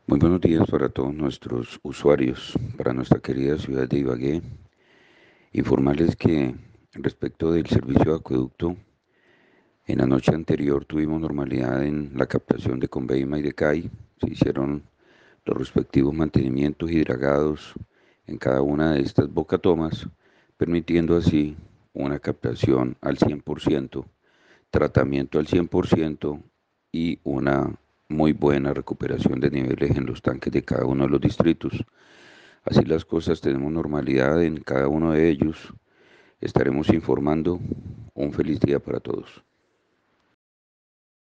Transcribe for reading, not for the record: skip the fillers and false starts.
Muy buenos días para todos nuestros usuarios, para nuestra querida ciudad de Ibagué. Informarles que respecto del servicio de acueducto, en la noche anterior tuvimos normalidad en la captación de Conveima y de CAI. Se hicieron los respectivos mantenimientos y dragados en cada una de estas bocatomas, permitiendo así una captación al 100%, tratamiento al 100% y una muy buena recuperación de niveles en los tanques de cada uno de los distritos. Así las cosas, tenemos normalidad en cada uno de ellos. Estaremos informando. Un feliz día para todos.